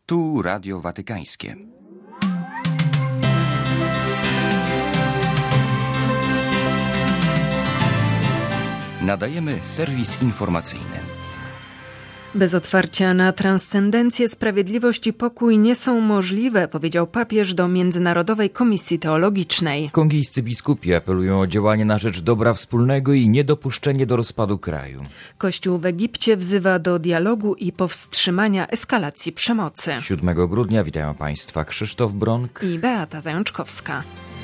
Tu Radio Watykańskie. Nadajemy serwis informacyjny. Bez otwarcia na transcendencję, sprawiedliwość i pokój nie są możliwe, powiedział papież do Międzynarodowej Komisji Teologicznej. Kongijscy biskupi apelują o działanie na rzecz dobra wspólnego i niedopuszczenie do rozpadu kraju. Kościół w Egipcie wzywa do dialogu i powstrzymania eskalacji przemocy. 7 grudnia witają Państwa Krzysztof Bronk i Beata Zajączkowska.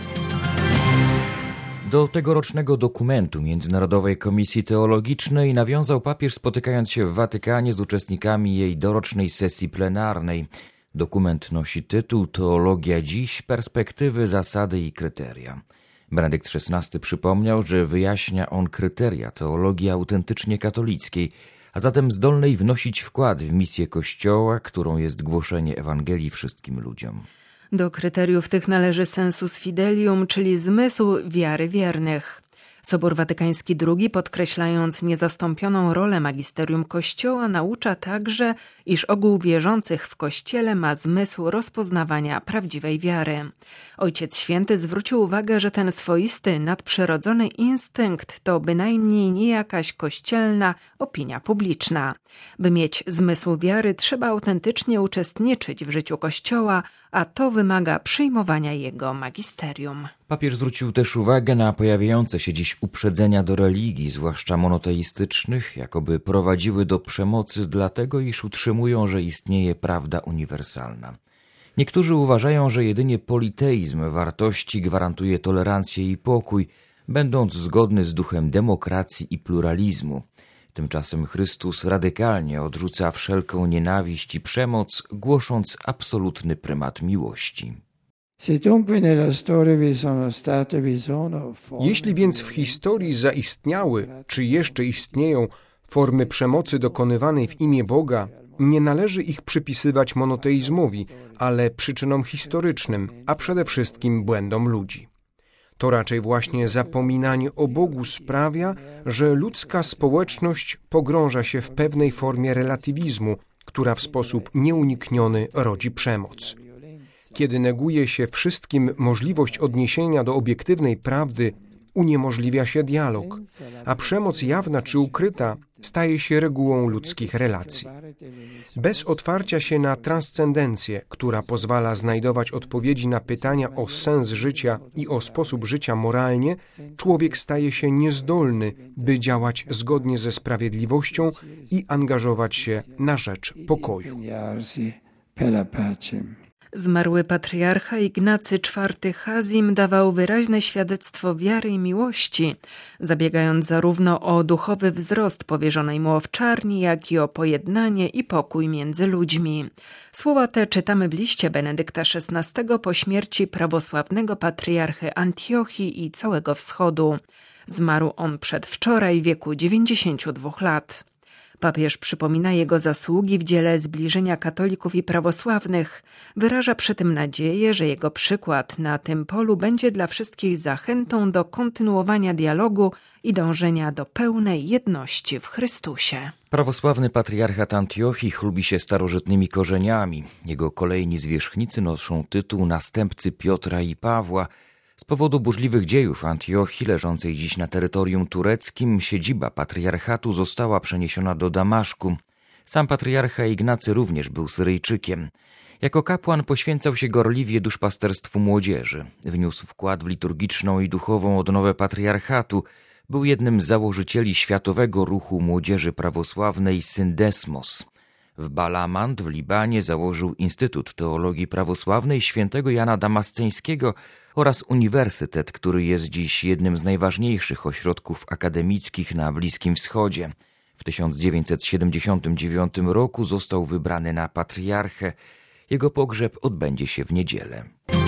Do tegorocznego dokumentu Międzynarodowej Komisji Teologicznej nawiązał papież, spotykając się w Watykanie z uczestnikami jej dorocznej sesji plenarnej. Dokument nosi tytuł Teologia dziś, perspektywy, zasady i kryteria. Benedykt XVI przypomniał, że wyjaśnia on kryteria teologii autentycznie katolickiej, a zatem zdolnej wnosić wkład w misję Kościoła, którą jest głoszenie Ewangelii wszystkim ludziom. Do kryteriów tych należy sensus fidelium, czyli zmysł wiary wiernych. Sobór Watykański II, podkreślając niezastąpioną rolę magisterium Kościoła, naucza także, iż ogół wierzących w Kościele ma zmysł rozpoznawania prawdziwej wiary. Ojciec Święty zwrócił uwagę, że ten swoisty, nadprzyrodzony instynkt to bynajmniej nie jakaś kościelna opinia publiczna. By mieć zmysł wiary, trzeba autentycznie uczestniczyć w życiu Kościoła, a to wymaga przyjmowania jego magisterium. Papież zwrócił też uwagę na pojawiające się dziś uprzedzenia do religii, zwłaszcza monoteistycznych, jakoby prowadziły do przemocy dlatego, iż utrzymują, że istnieje prawda uniwersalna. Niektórzy uważają, że jedynie politeizm wartości gwarantuje tolerancję i pokój, będąc zgodny z duchem demokracji i pluralizmu. Tymczasem Chrystus radykalnie odrzuca wszelką nienawiść i przemoc, głosząc absolutny prymat miłości. Jeśli więc w historii zaistniały, czy jeszcze istnieją formy przemocy dokonywanej w imię Boga, nie należy ich przypisywać monoteizmowi, ale przyczynom historycznym, a przede wszystkim błędom ludzi. To raczej właśnie zapominanie o Bogu sprawia, że ludzka społeczność pogrąża się w pewnej formie relatywizmu, która w sposób nieunikniony rodzi przemoc. Kiedy neguje się wszystkim możliwość odniesienia do obiektywnej prawdy, uniemożliwia się dialog, a przemoc jawna czy ukryta staje się regułą ludzkich relacji. Bez otwarcia się na transcendencję, która pozwala znajdować odpowiedzi na pytania o sens życia i o sposób życia moralnie, człowiek staje się niezdolny, by działać zgodnie ze sprawiedliwością i angażować się na rzecz pokoju. Zmarły patriarcha Ignacy IV Hazim dawał wyraźne świadectwo wiary i miłości, zabiegając zarówno o duchowy wzrost powierzonej mu owczarni, jak i o pojednanie i pokój między ludźmi. Słowa te czytamy w liście Benedykta XVI po śmierci prawosławnego patriarchy Antiochii i całego Wschodu. Zmarł on przedwczoraj w wieku 92 lat. Papież przypomina jego zasługi w dziele zbliżenia katolików i prawosławnych. Wyraża przy tym nadzieję, że jego przykład na tym polu będzie dla wszystkich zachętą do kontynuowania dialogu i dążenia do pełnej jedności w Chrystusie. Prawosławny patriarchat Antiochii chlubi się starożytnymi korzeniami. Jego kolejni zwierzchnicy noszą tytuł następcy Piotra i Pawła. Z powodu burzliwych dziejów Antiochii, leżącej dziś na terytorium tureckim, siedziba patriarchatu została przeniesiona do Damaszku. Sam patriarcha Ignacy również był Syryjczykiem. Jako kapłan poświęcał się gorliwie duszpasterstwu młodzieży. Wniósł wkład w liturgiczną i duchową odnowę patriarchatu. Był jednym z założycieli światowego ruchu młodzieży prawosławnej Syndesmos. W Balamand w Libanie założył Instytut Teologii Prawosławnej świętego Jana Damasceńskiego oraz uniwersytet, który jest dziś jednym z najważniejszych ośrodków akademickich na Bliskim Wschodzie. W 1979 roku został wybrany na patriarchę. Jego pogrzeb odbędzie się w niedzielę.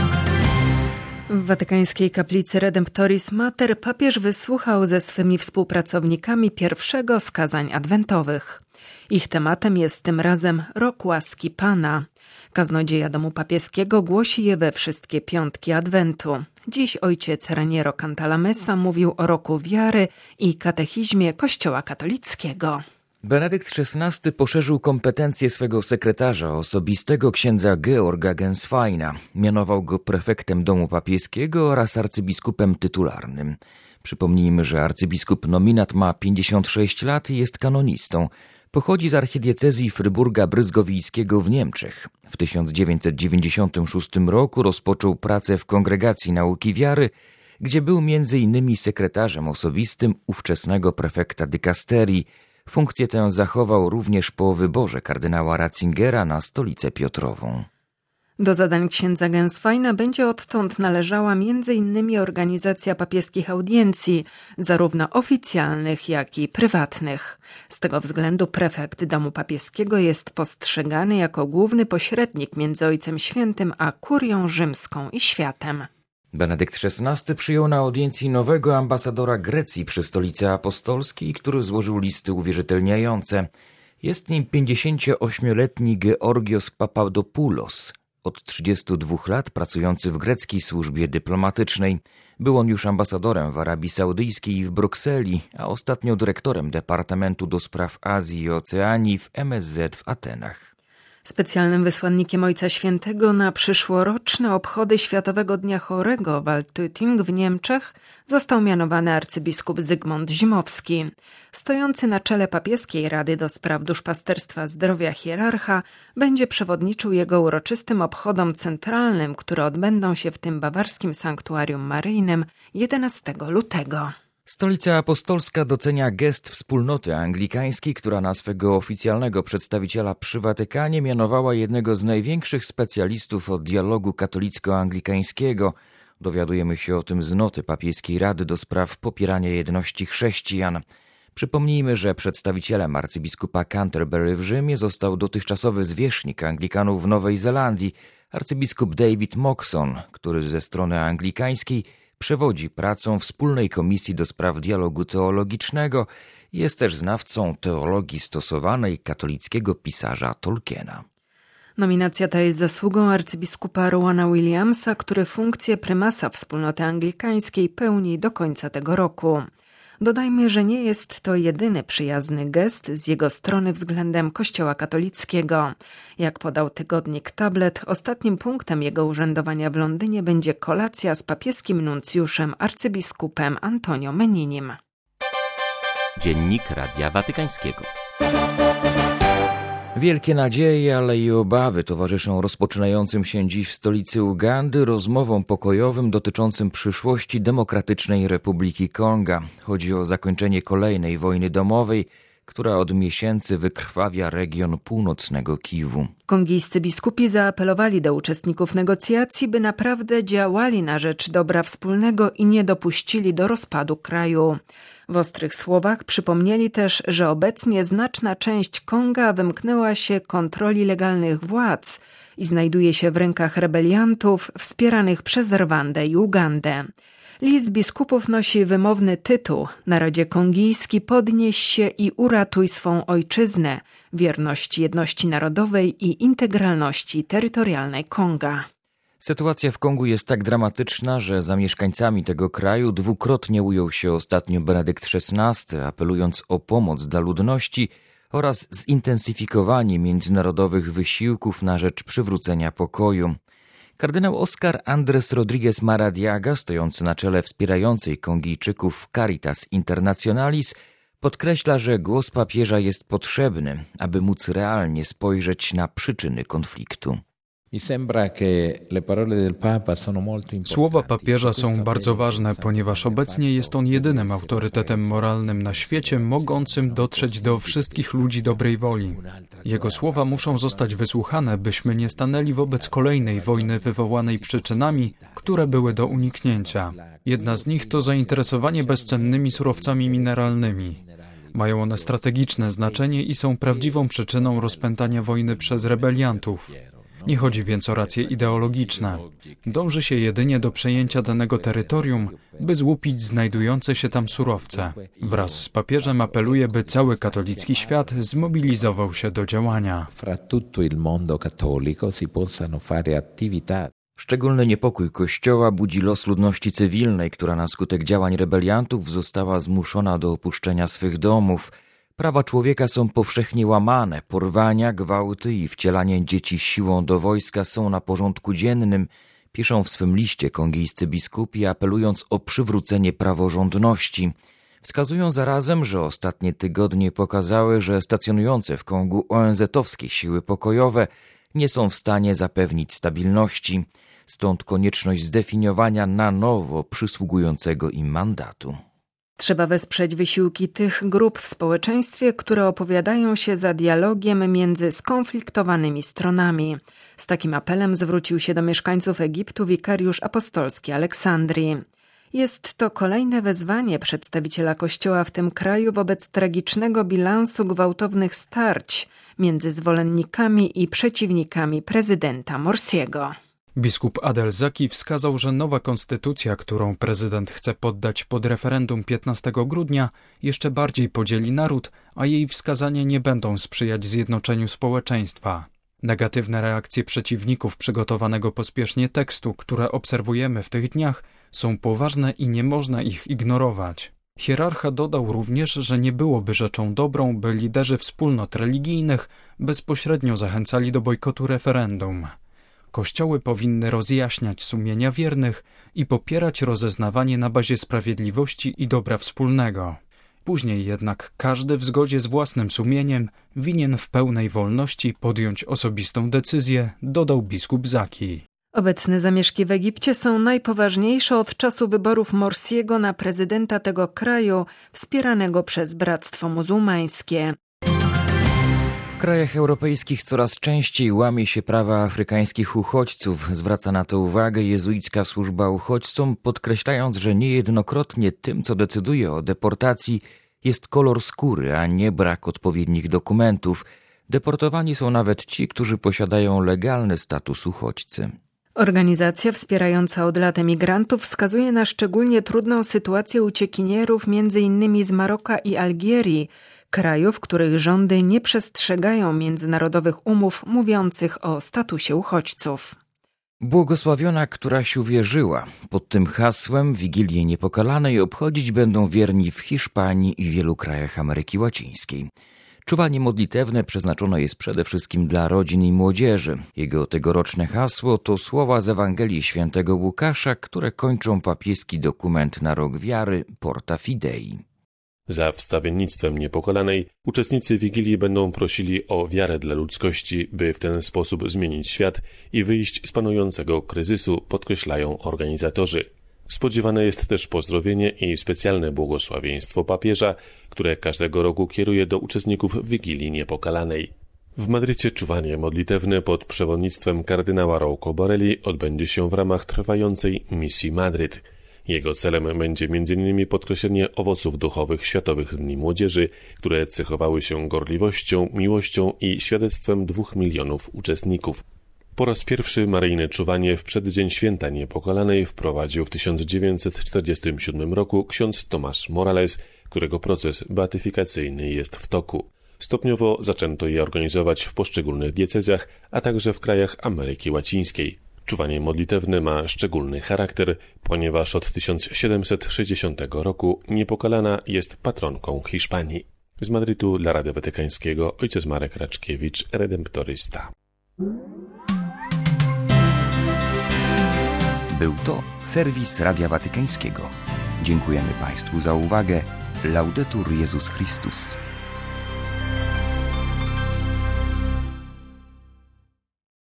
W watykańskiej kaplicy Redemptoris Mater papież wysłuchał ze swymi współpracownikami pierwszego z kazań adwentowych. Ich tematem jest tym razem Rok Łaski Pana. Kaznodzieja Domu Papieskiego głosi je we wszystkie piątki Adwentu. Dziś ojciec Raniero Cantalamessa mówił o roku wiary i katechizmie Kościoła katolickiego. Benedykt XVI poszerzył kompetencje swego sekretarza osobistego księdza Georga Gensweina. Mianował go prefektem domu papieskiego oraz arcybiskupem tytularnym. Przypomnijmy, że arcybiskup nominat ma 56 lat i jest kanonistą. Pochodzi z archidiecezji Fryburga Bryzgowijskiego w Niemczech. W 1996 roku rozpoczął pracę w Kongregacji Nauki Wiary, gdzie był m.in. sekretarzem osobistym ówczesnego prefekta dykasterii. Funkcję tę zachował również po wyborze kardynała Ratzingera na Stolicę Piotrową. Do zadań księdza Gensweina będzie odtąd należała m.in. organizacja papieskich audiencji, zarówno oficjalnych, jak i prywatnych. Z tego względu prefekt domu papieskiego jest postrzegany jako główny pośrednik między Ojcem Świętym a kurią rzymską i światem. Benedykt XVI przyjął na audiencji nowego ambasadora Grecji przy Stolicy Apostolskiej, który złożył listy uwierzytelniające. Jest nim 58-letni Georgios Papadopoulos, od 32 lat pracujący w greckiej służbie dyplomatycznej. Był on już ambasadorem w Arabii Saudyjskiej i w Brukseli, a ostatnio dyrektorem Departamentu do Spraw Azji i Oceanii w MSZ w Atenach. Specjalnym wysłannikiem Ojca Świętego na przyszłoroczne obchody Światowego Dnia Chorego w Altötting w Niemczech został mianowany arcybiskup Zygmunt Zimowski. Stojący na czele papieskiej Rady do Spraw Duszpasterstwa Zdrowia hierarcha będzie przewodniczył jego uroczystym obchodom centralnym, które odbędą się w tym bawarskim sanktuarium maryjnym 11 lutego. Stolica Apostolska docenia gest wspólnoty anglikańskiej, która na swego oficjalnego przedstawiciela przy Watykanie mianowała jednego z największych specjalistów od dialogu katolicko-anglikańskiego. Dowiadujemy się o tym z noty papieskiej Rady do Spraw Popierania Jedności Chrześcijan. Przypomnijmy, że przedstawicielem arcybiskupa Canterbury w Rzymie został dotychczasowy zwierzchnik Anglikanów w Nowej Zelandii, arcybiskup David Moxon, który ze strony anglikańskiej przewodzi pracą Wspólnej Komisji do Spraw Dialogu Teologicznego i jest też znawcą teologii stosowanej katolickiego pisarza Tolkiena. Nominacja ta jest zasługą arcybiskupa Rowena Williamsa, który funkcję prymasa wspólnoty anglikańskiej pełni do końca tego roku. Dodajmy, że nie jest to jedyny przyjazny gest z jego strony względem Kościoła katolickiego. Jak podał tygodnik Tablet, ostatnim punktem jego urzędowania w Londynie będzie kolacja z papieskim nuncjuszem arcybiskupem Antonio Meninim. Dziennik Radia Watykańskiego. Wielkie nadzieje, ale i obawy towarzyszą rozpoczynającym się dziś w stolicy Ugandy rozmowom pokojowym dotyczącym przyszłości Demokratycznej Republiki Konga. Chodzi o zakończenie kolejnej wojny domowej, która od miesięcy wykrwawia region północnego Kiwu. Kongijscy biskupi zaapelowali do uczestników negocjacji, by naprawdę działali na rzecz dobra wspólnego i nie dopuścili do rozpadu kraju. W ostrych słowach przypomnieli też, że obecnie znaczna część Konga wymknęła się kontroli legalnych władz i znajduje się w rękach rebeliantów wspieranych przez Rwandę i Ugandę. List biskupów nosi wymowny tytuł: Narodzie kongijski, podnieś się i uratuj swą ojczyznę, wierność jedności narodowej i integralności terytorialnej Konga. Sytuacja w Kongu jest tak dramatyczna, że za mieszkańcami tego kraju dwukrotnie ujął się ostatnio Benedykt XVI, apelując o pomoc dla ludności oraz zintensyfikowanie międzynarodowych wysiłków na rzecz przywrócenia pokoju. Kardynał Oscar Andrés Rodríguez Maradiaga, stojący na czele wspierającej Kongijczyków Caritas Internationalis, podkreśla, że głos papieża jest potrzebny, aby móc realnie spojrzeć na przyczyny konfliktu. Słowa papieża są bardzo ważne, ponieważ obecnie jest on jedynym autorytetem moralnym na świecie, mogącym dotrzeć do wszystkich ludzi dobrej woli. Jego słowa muszą zostać wysłuchane, byśmy nie stanęli wobec kolejnej wojny wywołanej przyczynami, które były do uniknięcia. Jedna z nich to zainteresowanie bezcennymi surowcami mineralnymi. Mają one strategiczne znaczenie i są prawdziwą przyczyną rozpętania wojny przez rebeliantów. Nie chodzi więc o racje ideologiczne. Dąży się jedynie do przejęcia danego terytorium, by złupić znajdujące się tam surowce. Wraz z papieżem apeluje, by cały katolicki świat zmobilizował się do działania. Szczególny niepokój Kościoła budzi los ludności cywilnej, która na skutek działań rebeliantów została zmuszona do opuszczenia swych domów. Prawa człowieka są powszechnie łamane, porwania, gwałty i wcielanie dzieci siłą do wojska są na porządku dziennym, piszą w swym liście kongijscy biskupi, apelując o przywrócenie praworządności. Wskazują zarazem, że ostatnie tygodnie pokazały, że stacjonujące w Kongu ONZ-owskie siły pokojowe nie są w stanie zapewnić stabilności. Stąd konieczność zdefiniowania na nowo przysługującego im mandatu. Trzeba wesprzeć wysiłki tych grup w społeczeństwie, które opowiadają się za dialogiem między skonfliktowanymi stronami. Z takim apelem zwrócił się do mieszkańców Egiptu wikariusz apostolski Aleksandrii. Jest to kolejne wezwanie przedstawiciela Kościoła w tym kraju wobec tragicznego bilansu gwałtownych starć między zwolennikami i przeciwnikami prezydenta Morsiego. Biskup Adel Zaki wskazał, że nowa konstytucja, którą prezydent chce poddać pod referendum 15 grudnia, jeszcze bardziej podzieli naród, a jej wskazania nie będą sprzyjać zjednoczeniu społeczeństwa. Negatywne reakcje przeciwników przygotowanego pospiesznie tekstu, które obserwujemy w tych dniach, są poważne i nie można ich ignorować. Hierarcha dodał również, że nie byłoby rzeczą dobrą, by liderzy wspólnot religijnych bezpośrednio zachęcali do bojkotu referendum. Kościoły powinny rozjaśniać sumienia wiernych i popierać rozeznawanie na bazie sprawiedliwości i dobra wspólnego. Później jednak każdy w zgodzie z własnym sumieniem winien w pełnej wolności podjąć osobistą decyzję, dodał biskup Zaki. Obecne zamieszki w Egipcie są najpoważniejsze od czasu wyborów Morsiego na prezydenta tego kraju, wspieranego przez Bractwo Muzułmańskie. W krajach europejskich coraz częściej łamie się prawa afrykańskich uchodźców. Zwraca na to uwagę jezuicka służba uchodźcom, podkreślając, że niejednokrotnie tym, co decyduje o deportacji, jest kolor skóry, a nie brak odpowiednich dokumentów. Deportowani są nawet ci, którzy posiadają legalny status uchodźcy. Organizacja wspierająca od lat emigrantów wskazuje na szczególnie trudną sytuację uciekinierów m.in. z Maroka i Algierii, krajów, których rządy nie przestrzegają międzynarodowych umów mówiących o statusie uchodźców. Błogosławiona, któraś uwierzyła. Pod tym hasłem Wigilię Niepokalanej obchodzić będą wierni w Hiszpanii i wielu krajach Ameryki Łacińskiej. Czuwanie modlitewne przeznaczone jest przede wszystkim dla rodzin i młodzieży. Jego tegoroczne hasło to słowa z Ewangelii Świętego Łukasza, które kończą papieski dokument na rok wiary Porta Fidei. Za wstawiennictwem Niepokalanej uczestnicy Wigilii będą prosili o wiarę dla ludzkości, by w ten sposób zmienić świat i wyjść z panującego kryzysu, podkreślają organizatorzy. Spodziewane jest też pozdrowienie i specjalne błogosławieństwo papieża, które każdego roku kieruje do uczestników Wigilii Niepokalanej. W Madrycie czuwanie modlitewne pod przewodnictwem kardynała Rouco Borelli odbędzie się w ramach trwającej misji Madryt. Jego celem będzie m.in. podkreślenie owoców duchowych Światowych Dni Młodzieży, które cechowały się gorliwością, miłością i świadectwem 2 milionów uczestników. Po raz pierwszy maryjne czuwanie w przeddzień Święta Niepokalanej wprowadził w 1947 roku ksiądz Tomás Morales, którego proces beatyfikacyjny jest w toku. Stopniowo zaczęto je organizować w poszczególnych diecezjach, a także w krajach Ameryki Łacińskiej. Czuwanie modlitewne ma szczególny charakter, ponieważ od 1760 roku Niepokalana jest patronką Hiszpanii. Z Madrytu dla Radia Watykańskiego ojciec Marek Raczkiewicz, redemptorysta. Był to serwis Radia Watykańskiego. Dziękujemy Państwu za uwagę. Laudetur Jezus Chrystus.